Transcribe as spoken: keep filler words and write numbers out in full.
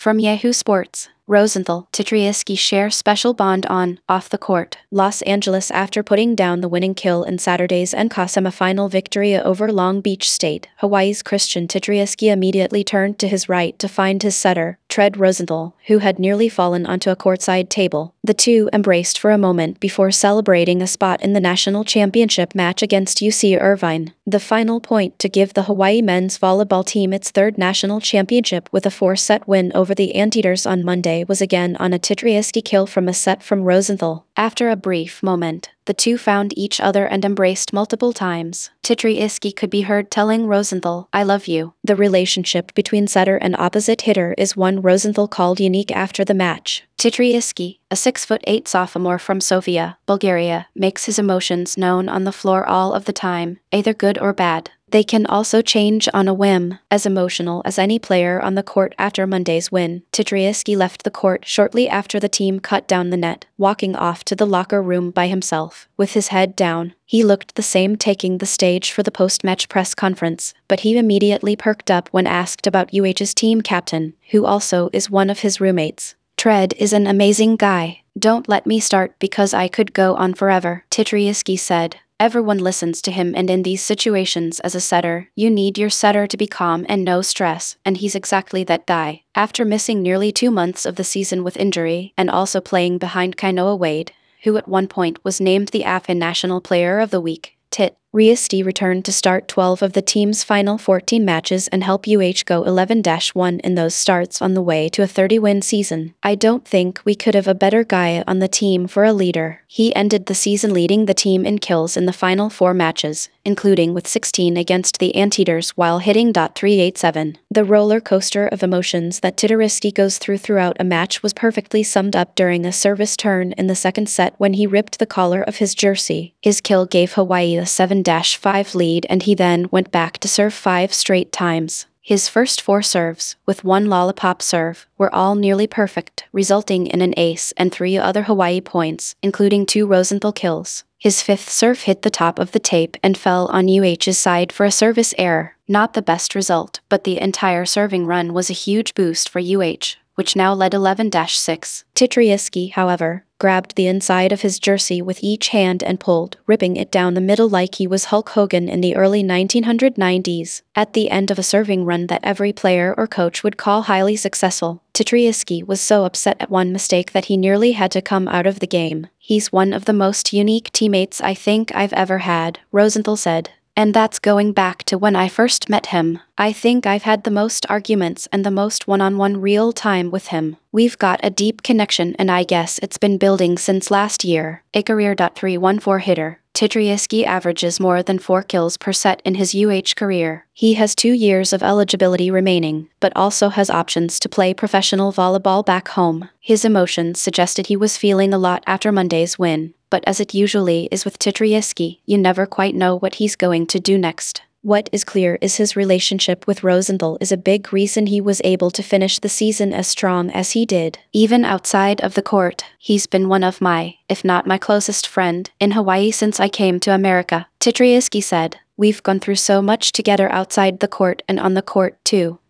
From Yahoo Sports, Rosenthal, Titriaski share special bond on, off the court. Los Angeles after putting down the winning kill in Saturday's N C A A semifinal victory over Long Beach State, Hawaii's Christian Titriaski immediately turned to his right to find his setter, Trent Rosenthal, who had nearly fallen onto a courtside table. The two embraced for a moment before celebrating a spot in the national championship match against U C Irvine, the final point to give the Hawaii men's volleyball team its third national championship with a four-set win over the Anteaters on Monday was again on a Titriaski kill from a set from Rosenthal. After a brief moment, the two found each other and embraced multiple times. Titriaski could be heard telling Rosenthal, "I love you." The relationship between setter and opposite hitter is one Rosenthal called unique after the match. Titriaski, a six foot eight sophomore from Sofia, Bulgaria, makes his emotions known on the floor all of the time, either good or bad. They can also change on a whim. As emotional as any player on the court after Monday's win, Titriaski left the court shortly after the team cut down the net, walking off to the locker room by himself. With his head down, he looked the same taking the stage for the post-match press conference, but he immediately perked up when asked about U H's team captain, who also is one of his roommates. "Tread is an amazing guy. Don't let me start because I could go on forever," Titriaski said. Everyone listens to him, and in these situations as a setter, you need your setter to be calm and no stress, and he's exactly that guy. After missing nearly two months of the season with injury, and also playing behind Kainoa Wade, who at one point was named the A F N National Player of the Week, Titriaski returned to start twelve of the team's final fourteen matches and help U H go eleven one in those starts on the way to a thirty-win season. "I don't think we could have a better guy on the team for a leader." He ended the season leading the team in kills in the final four matches, including with sixteen against the Anteaters while hitting .three eighty-seven. The roller coaster of emotions that Titriaski goes through throughout a match was perfectly summed up during a service turn in the second set when he ripped the collar of his jersey. His kill gave Hawaii a seven five lead, and he then went back to serve five straight times. His first four serves, with one lollipop serve, were all nearly perfect, resulting in an ace and three other Hawaii points, including two Rosenthal kills. His fifth serve hit the top of the tape and fell on U H's side for a service error. Not the best result, but the entire serving run was a huge boost for U H, which now led eleven six. Titriaski, however, grabbed the inside of his jersey with each hand and pulled, ripping it down the middle like he was Hulk Hogan in the early nineteen nineties. At the end of a serving run that every player or coach would call highly successful, Titriaski was so upset at one mistake that he nearly had to come out of the game. "He's one of the most unique teammates I think I've ever had," Rosenthal said. "And that's going back to when I first met him. I think I've had the most arguments and the most one-on-one real time with him. We've got a deep connection, and I guess it's been building since last year." A career .three fourteen hitter, Titriaski averages more than four kills per set in his U H career. He has two years of eligibility remaining, but also has options to play professional volleyball back home. His emotions suggested he was feeling a lot after Monday's win, but as it usually is with Titriaski, you never quite know what he's going to do next. What is clear is his relationship with Rosenthal is a big reason he was able to finish the season as strong as he did. "Even outside of the court, he's been one of my, if not my closest friend, in Hawaii since I came to America," Titriaski said. "We've gone through so much together outside the court and on the court too.